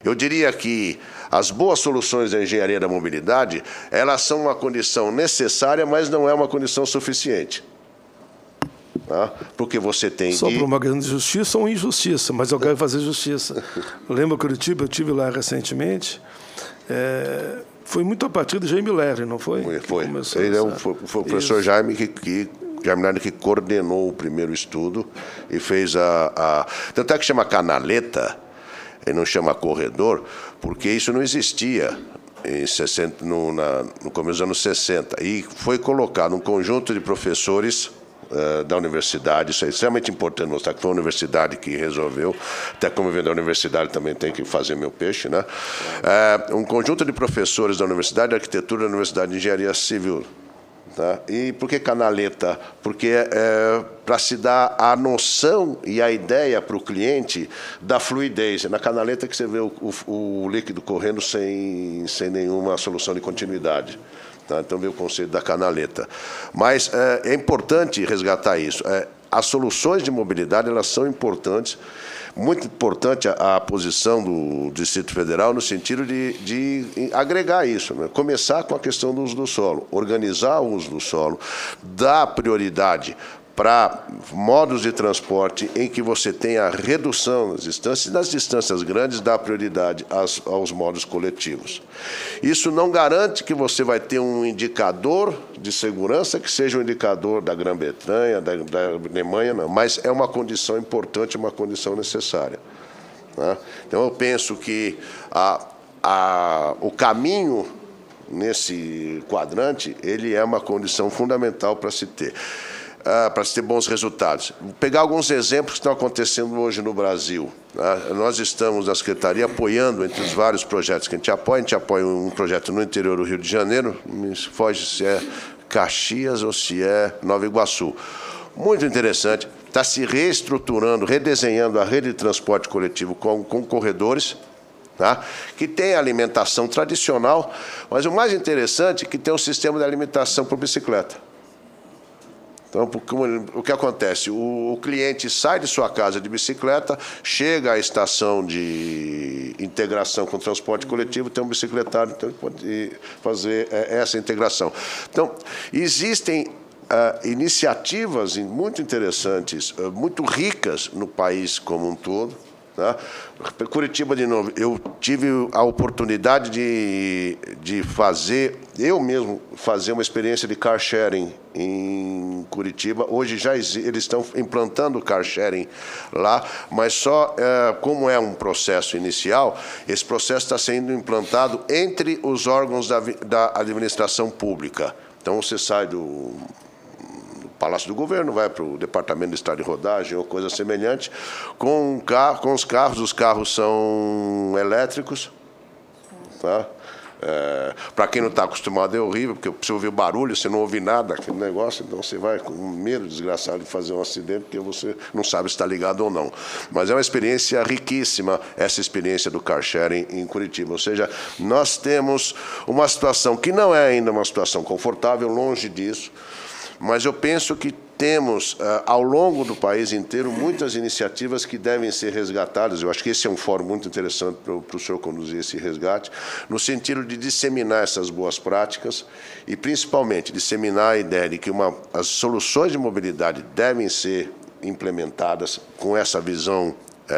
Eu diria que as boas soluções da engenharia da mobilidade, elas são uma condição necessária, mas não é uma condição suficiente. Tá? Porque você tem Só por uma grande justiça ou injustiça, mas eu quero fazer justiça. Lembra Curitiba? Eu estive lá recentemente. Foi muito a partir de Jaime Lerner, não foi? Foi. Ele foi o professor Jaime Lerner que coordenou o primeiro estudo e fez Tanto é que chama canaleta, ele não chama corredor, porque isso não existia no começo dos anos 60. E foi colocado um conjunto de professores da universidade. Isso é extremamente importante mostrar que foi a universidade que resolveu. Até como vem da universidade também tem que fazer meu peixe, né? Um conjunto de professores da Universidade de Arquitetura, da Universidade de Engenharia Civil. Tá? E por que canaleta? Porque para se dar a noção e a ideia para o cliente da fluidez. É na canaleta que você vê o líquido correndo sem nenhuma solução de continuidade. Tá? Então, veio o conceito da canaleta. Mas é importante resgatar isso. As soluções de mobilidade, elas são importantes. Muito importante a posição do Distrito Federal no sentido de agregar isso, né? Começar com a questão do uso do solo, organizar o uso do solo, dar prioridade para modos de transporte em que você tenha a redução das distâncias, e nas distâncias grandes dá prioridade aos modos coletivos. Isso não garante que você vai ter um indicador de segurança que seja um indicador da Grã-Bretanha, da Alemanha, não, mas é uma condição importante, uma condição necessária. Né? Então, eu penso que o caminho nesse quadrante, ele é uma condição fundamental para se ter. Para se ter bons resultados. Vou pegar alguns exemplos que estão acontecendo hoje no Brasil. Nós estamos, na Secretaria, apoiando, entre os vários projetos que a gente apoia um projeto no interior do Rio de Janeiro, me foge se é Caxias ou se é Nova Iguaçu. Muito interessante, está se reestruturando, redesenhando a rede de transporte coletivo com corredores, tá? Que tem alimentação tradicional, mas o mais interessante é que tem um sistema de alimentação por bicicleta. Então, o que acontece? O cliente sai de sua casa de bicicleta, chega à estação de integração com o transporte coletivo, tem um bicicletário, então ele pode fazer essa integração. Então, existem iniciativas muito interessantes, muito ricas no país como um todo. Tá? Curitiba, de novo, eu tive a oportunidade de fazer, eu mesmo, fazer uma experiência de car sharing em Curitiba. Hoje eles estão implantando car sharing lá, mas só como é um processo inicial, esse processo está sendo implantado entre os órgãos da administração pública. Então, você sai do Palácio do Governo, vai para o Departamento de Estrada de Rodagem ou coisa semelhante, com os carros são elétricos. Tá? Para quem não está acostumado é horrível, porque você ouve o barulho, você não ouve nada, aquele negócio, então você vai com medo desgraçado de fazer um acidente, porque você não sabe se está ligado ou não. Mas é uma experiência riquíssima, essa experiência do car sharing em Curitiba. Ou seja, nós temos uma situação que não é ainda uma situação confortável, longe disso, mas eu penso que temos, ao longo do país inteiro, muitas iniciativas que devem ser resgatadas. Eu acho que esse é um fórum muito interessante para o senhor conduzir esse resgate, no sentido de disseminar essas boas práticas e, principalmente, disseminar a ideia de que as soluções de mobilidade devem ser implementadas com essa visão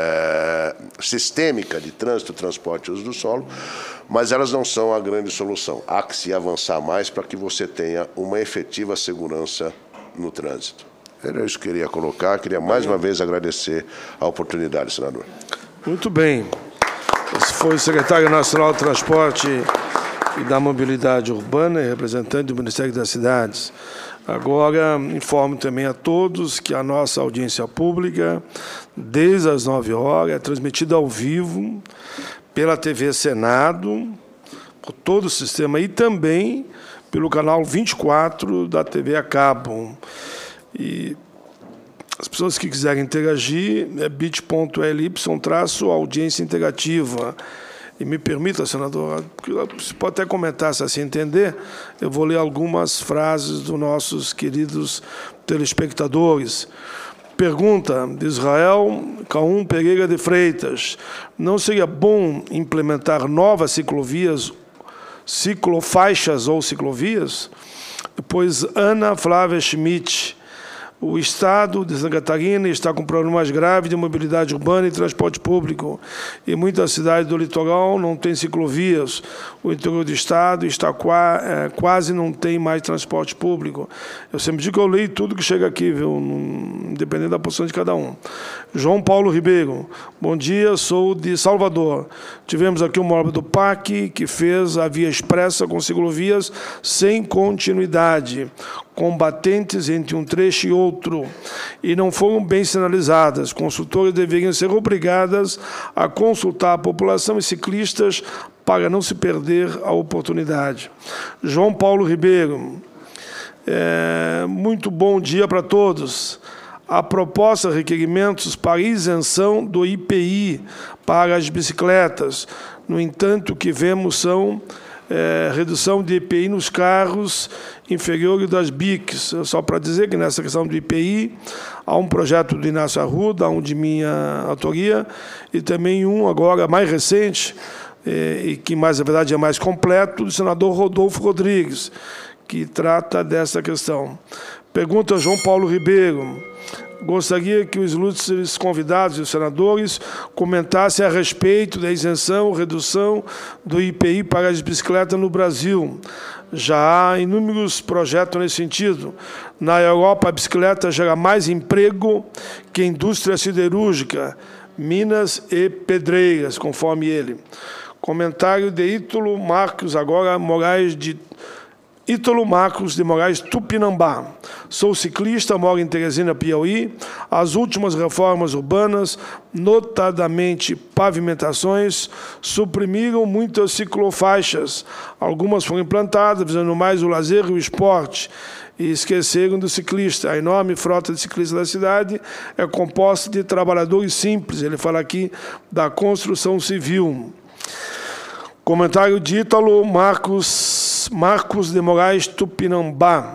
sistêmica de trânsito, transporte e uso do solo, mas elas não são a grande solução. Há que se avançar mais para que você tenha uma efetiva segurança no trânsito. Era isso que eu queria colocar. Queria mais uma vez agradecer a oportunidade, senador. Muito bem. Esse foi o secretário nacional de Transporte e da Mobilidade Urbana e representante do Ministério das Cidades. Agora, informo também a todos que a nossa audiência pública, desde as 9 horas, é transmitida ao vivo pela TV Senado, por todo o sistema, e também pelo canal 24 da TV a cabo. E as pessoas que quiserem interagir, é bit.ly/audiência interativa. E me permita, senador, você pode até comentar, se assim entender, eu vou ler algumas frases dos nossos queridos telespectadores. Pergunta de Israel Caum Pereira de Freitas. Não seria bom implementar novas ciclovias, ciclofaixas ou ciclovias? Depois, Ana Flávia Schmidt. O Estado de Santa Catarina está com problemas graves de mobilidade urbana e transporte público. E muitas cidades do litoral não têm ciclovias. O interior do Estado está quase não tem mais transporte público. Eu sempre digo que eu leio tudo que chega aqui, viu? Independente da posição de cada um. João Paulo Ribeiro. Bom dia, sou de Salvador. Tivemos aqui uma obra do PAC que fez a via expressa com ciclovias sem continuidade, combatentes entre um trecho e outro, e não foram bem sinalizadas. Consultoras deveriam ser obrigadas a consultar a população e ciclistas para não se perder a oportunidade. João Paulo Ribeiro. Muito bom dia para todos. A proposta requerimentos para isenção do IPI para as bicicletas. No entanto, o que vemos são redução de IPI nos carros inferiores das BICs. Só para dizer que nessa questão do IPI há um projeto do Inácio Arruda, um de minha autoria, e também um agora mais recente, e que mais, na verdade, é mais completo, do senador Rodolfo Rodrigues, que trata dessa questão. Pergunta João Paulo Ribeiro. Gostaria que os ilustres convidados e os senadores comentassem a respeito da isenção, redução do IPI para as bicicletas no Brasil. Já há inúmeros projetos nesse sentido. Na Europa, a bicicleta gera mais emprego que a indústria siderúrgica, minas e pedreiras, conforme ele. Comentário de Ítalo Marcos, agora Moraes de... Ítalo Marcos de Moraes, Tupinambá. Sou ciclista, moro em Teresina, Piauí. As últimas reformas urbanas, notadamente pavimentações, suprimiram muitas ciclofaixas. Algumas foram implantadas, visando mais o lazer e o esporte, e esqueceram do ciclista. A enorme frota de ciclistas da cidade é composta de trabalhadores simples. Ele fala aqui da construção civil. Comentário de Ítalo Marcos de Moraes, Tupinambá.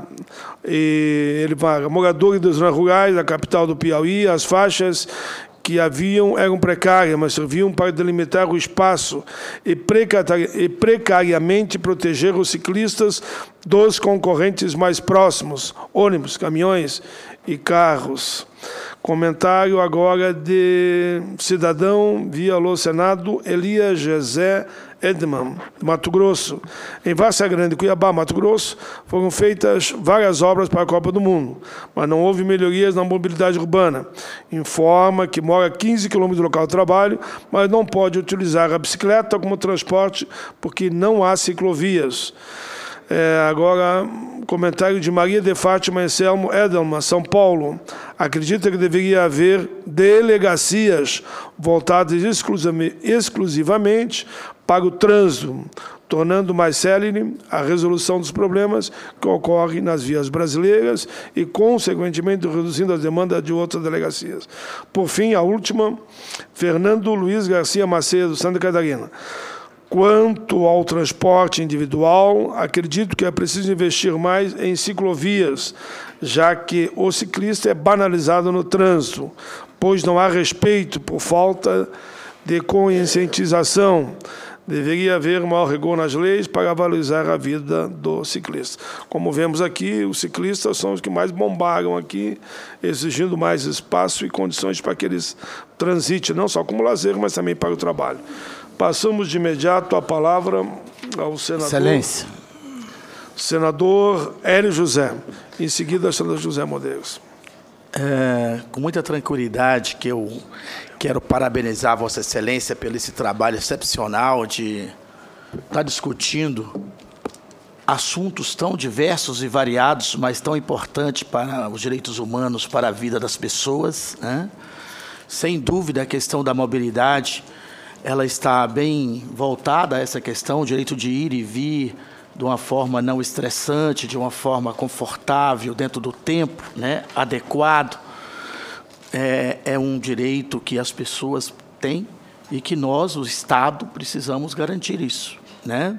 E ele fala, moradores das zonas rurais da capital do Piauí, as faixas que haviam eram precárias, mas serviam para delimitar o espaço e precariamente proteger os ciclistas dos concorrentes mais próximos, ônibus, caminhões e carros. Comentário agora de cidadão via Alô Senado, Elias José Edman, de Mato Grosso. Em Várzea Grande, Cuiabá, Mato Grosso, foram feitas várias obras para a Copa do Mundo, mas não houve melhorias na mobilidade urbana. Informa que mora a 15 quilômetros do local de trabalho, mas não pode utilizar a bicicleta como transporte porque não há ciclovias. Agora, comentário de Maria de Fátima Anselmo Edelman, São Paulo. Acredita que deveria haver delegacias voltadas exclusivamente para o trânsito, tornando mais célere a resolução dos problemas que ocorrem nas vias brasileiras e, consequentemente, reduzindo a demanda de outras delegacias. Por fim, a última, Fernando Luiz Garcia Macedo, Santa Catarina. Quanto ao transporte individual, acredito que é preciso investir mais em ciclovias, já que o ciclista é banalizado no trânsito, pois não há respeito por falta de conscientização. Deveria haver maior rigor nas leis para valorizar a vida do ciclista. Como vemos aqui, os ciclistas são os que mais bombaram aqui, exigindo mais espaço e condições para que eles transitem, não só como lazer, mas também para o trabalho. Passamos de imediato a palavra ao senador... Excelência. Senador Hélio José. Em seguida, senador José Modeiros. Com muita tranquilidade que eu quero parabenizar Vossa Excelência pelo esse trabalho excepcional de estar discutindo assuntos tão diversos e variados, mas tão importantes para os direitos humanos, para a vida das pessoas, né? Sem dúvida, a questão da mobilidade, ela está bem voltada a essa questão, o direito de ir e vir de uma forma não estressante, de uma forma confortável, dentro do tempo, né, adequado. É um direito que as pessoas têm e que nós, o Estado, precisamos garantir isso, né?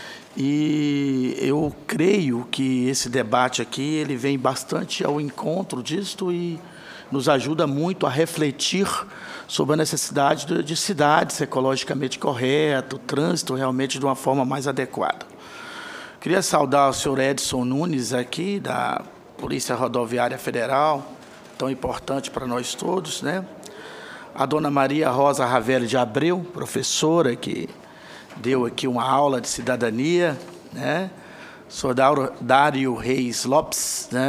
E eu creio que esse debate aqui ele vem bastante ao encontro disto e nos ajuda muito a refletir sobre a necessidade de cidades ecologicamente corretas, o trânsito realmente de uma forma mais adequada. Queria saudar o senhor Edson Nunes aqui, da Polícia Rodoviária Federal, tão importante para nós todos, né? A dona Maria Rosa Ravelli de Abreu, professora que deu aqui uma aula de cidadania, né? O senhor Dário Reis Lopes, né?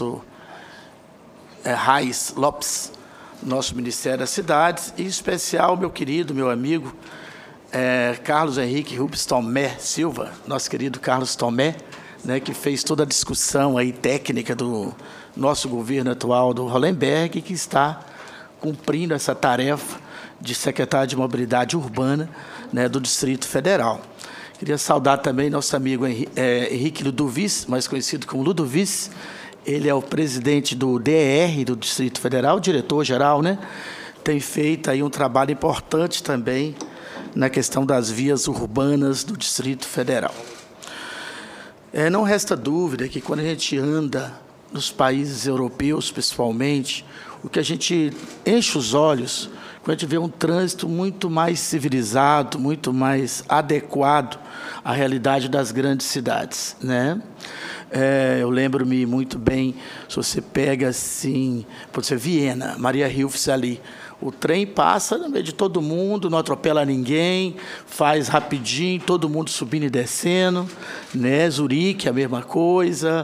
Reis Lopes, nosso Ministério das Cidades, e em especial meu querido, meu amigo, Carlos Henrique Rubens Tomé Silva, nosso querido Carlos Tomé, né, que fez toda a discussão aí técnica do nosso governo atual do Hollenberg, que está cumprindo essa tarefa de secretário de Mobilidade Urbana, né, do Distrito Federal. Queria saudar também nosso amigo Henrique Ludovic, mais conhecido como Ludovic. Ele é o presidente do DER, do Distrito Federal, diretor-geral, né? Tem feito aí um trabalho importante também na questão das vias urbanas do Distrito Federal. Não resta dúvida que quando a gente anda nos países europeus, principalmente, o que a gente enche os olhos, quando a gente vê um trânsito muito mais civilizado, muito mais adequado à realidade das grandes cidades, né? Eu lembro-me muito bem, se você pega assim, pode ser Viena, Maria Hilfs ali, o trem passa no meio de todo mundo, não atropela ninguém, faz rapidinho, todo mundo subindo e descendo, né? Zurique, a mesma coisa.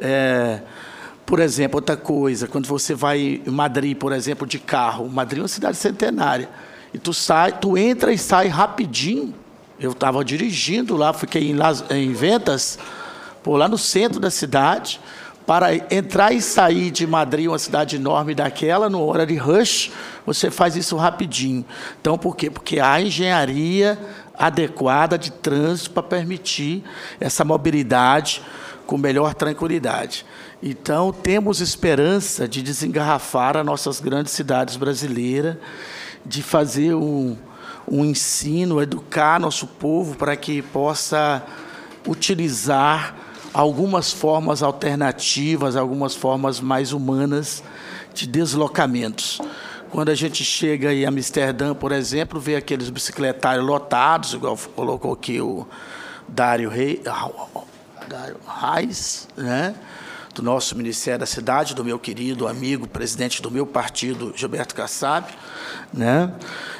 Por exemplo, outra coisa, quando você vai em Madrid, por exemplo, de carro, Madrid é uma cidade centenária, e tu entra e sai rapidinho. Eu estava dirigindo lá, fiquei em Ventas, lá no centro da cidade, para entrar e sair de Madrid, uma cidade enorme daquela, na hora de rush, você faz isso rapidinho. Então, por quê? Porque há engenharia adequada de trânsito para permitir essa mobilidade com melhor tranquilidade. Então, temos esperança de desengarrafar as nossas grandes cidades brasileiras, de fazer um ensino, educar nosso povo para que possa utilizar algumas formas alternativas, algumas formas mais humanas de deslocamentos. Quando a gente chega aí a Amsterdã, por exemplo, vê aqueles bicicletários lotados, igual colocou aqui o Dário Reis, né? Do nosso Ministério da Cidade, do meu querido amigo, presidente do meu partido, Gilberto Kassab, né?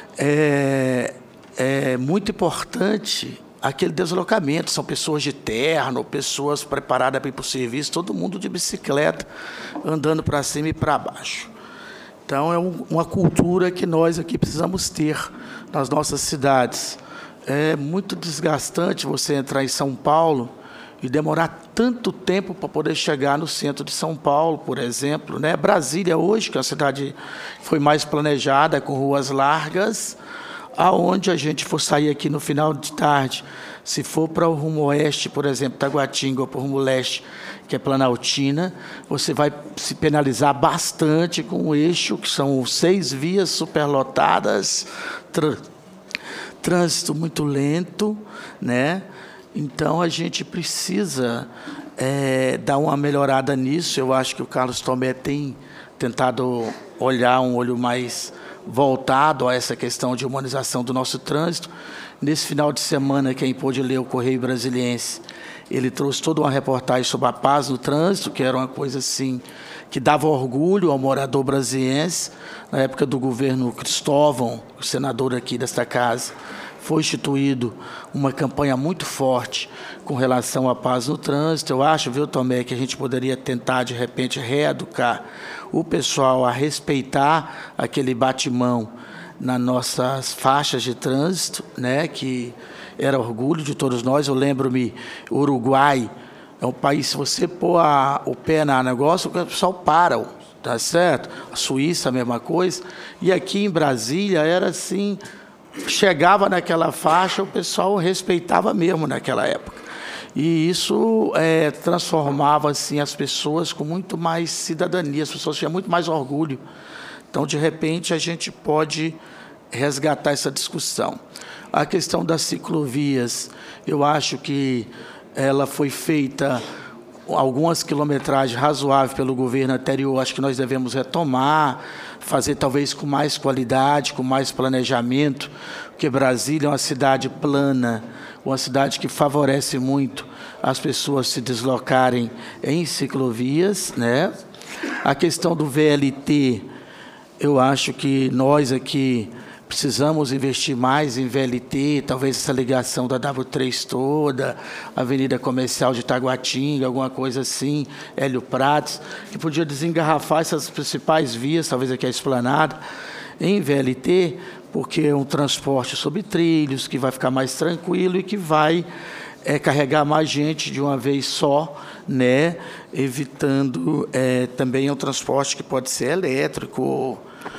É muito importante aquele deslocamento, são pessoas de terno, pessoas preparadas para ir para o serviço, todo mundo de bicicleta, andando para cima e para baixo. Então, é uma cultura que nós aqui precisamos ter nas nossas cidades. É muito desgastante você entrar em São Paulo e demorar tanto tempo para poder chegar no centro de São Paulo, por exemplo, né? Brasília hoje, que é uma cidade que foi mais planejada, com ruas largas, aonde a gente for sair aqui no final de tarde, se for para o rumo oeste, por exemplo, Taguatinga, ou para o rumo leste, que é Planaltina, você vai se penalizar bastante com o eixo, que são 6 vias superlotadas, trânsito muito lento, né? Então, a gente precisa dar uma melhorada nisso. Eu acho que o Carlos Tomé tem tentado olhar um olho mais voltado a essa questão de humanização do nosso trânsito. Nesse final de semana, quem pôde ler o Correio Brasiliense, ele trouxe toda uma reportagem sobre a paz no trânsito, que era uma coisa assim que dava orgulho ao morador brasiliense. Na época do governo Cristóvão, o senador aqui desta casa, foi instituído uma campanha muito forte com relação à paz no trânsito. Eu acho, viu, Tomé, que a gente poderia tentar, de repente, reeducar o pessoal a respeitar aquele batimão nas nossas faixas de trânsito, né, que era orgulho de todos nós. Eu lembro-me, o Uruguai é um país, se você pôr o pé no negócio, o pessoal para, tá certo? A Suíça, a mesma coisa. E aqui em Brasília era assim, chegava naquela faixa, o pessoal respeitava mesmo naquela época. E isso transformava assim, as pessoas com muito mais cidadania, as pessoas tinham muito mais orgulho. Então, de repente, a gente pode resgatar essa discussão. A questão das ciclovias, eu acho que ela foi feita algumas quilometragens razoáveis pelo governo anterior, acho que nós devemos retomar, fazer talvez com mais qualidade, com mais planejamento, porque Brasília é uma cidade plana, uma cidade que favorece muito as pessoas se deslocarem em ciclovias, né? A questão do VLT, eu acho que nós aqui precisamos investir mais em VLT, talvez essa ligação da W3 toda, Avenida Comercial de Taguatinga, alguma coisa assim, Hélio Prates, que podia desengarrafar essas principais vias, talvez aqui a Esplanada, em VLT, porque é um transporte sobre trilhos, que vai ficar mais tranquilo e que vai carregar mais gente de uma vez só, né? Evitando também um transporte que pode ser elétrico,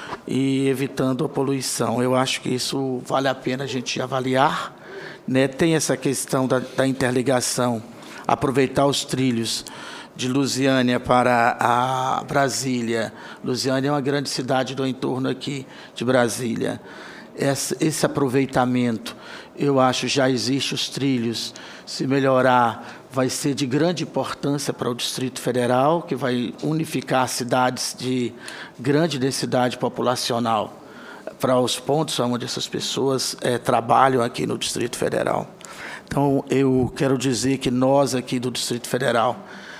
e evitando a poluição. Eu acho que isso vale a pena a gente avaliar, né? Tem essa questão da interligação, aproveitar os trilhos de Lusiânia para a Brasília. Lusiânia é uma grande cidade do entorno aqui de Brasília. Esse aproveitamento, eu acho, já existe os trilhos. Se melhorar, vai ser de grande importância para o Distrito Federal, que vai unificar cidades de grande densidade populacional para os pontos onde essas pessoas trabalham aqui no Distrito Federal. Então, eu quero dizer que nós aqui do Distrito Federal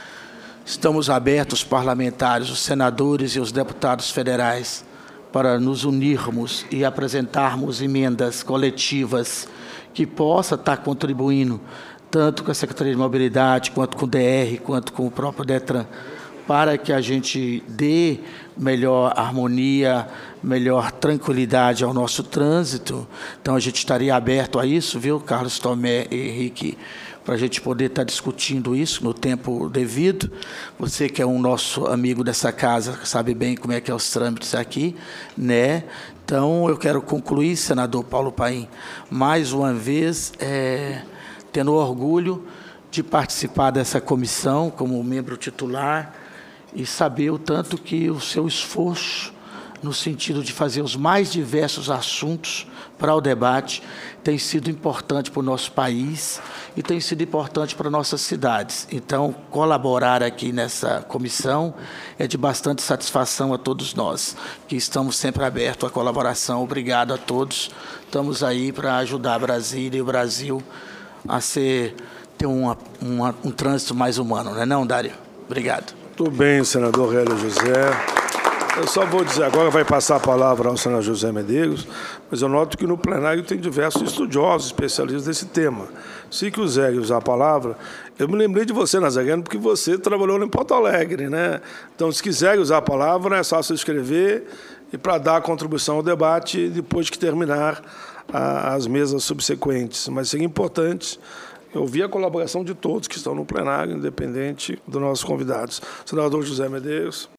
estamos abertos, os parlamentares, os senadores e os deputados federais, para nos unirmos e apresentarmos emendas coletivas que possa estar contribuindo tanto com a Secretaria de Mobilidade, quanto com o DR, quanto com o próprio DETRAN, para que a gente dê melhor harmonia, melhor tranquilidade ao nosso trânsito. Então, a gente estaria aberto a isso, viu, Carlos, Tomé e Henrique, para a gente poder estar discutindo isso no tempo devido. Você que é um nosso amigo dessa casa, sabe bem como é que é os trâmites aqui, né? Então, eu quero concluir, senador Paulo Paim, mais uma vez, tendo orgulho de participar dessa comissão como membro titular e saber o tanto que o seu esforço no sentido de fazer os mais diversos assuntos para o debate tem sido importante para o nosso país e tem sido importante para nossas cidades. Então, colaborar aqui nessa comissão é de bastante satisfação a todos nós, que estamos sempre abertos à colaboração. Obrigado a todos. Estamos aí para ajudar a Brasília e o Brasil a ter um trânsito mais humano, não é não, Dário? Obrigado. Muito bem, senador Hélio José. Eu só vou dizer, agora vai passar a palavra ao senador José Medeiros, mas eu noto que no plenário tem diversos estudiosos, especialistas desse tema. Se quiser usar a palavra, eu me lembrei de você, Nazareno, porque você trabalhou em Porto Alegre, né? Então, se quiser usar a palavra, é só se inscrever e para dar a contribuição ao debate depois que terminar as mesas subsequentes. Mas seria importante ouvir a colaboração de todos que estão no plenário, independente dos nossos convidados. Senador José Medeiros.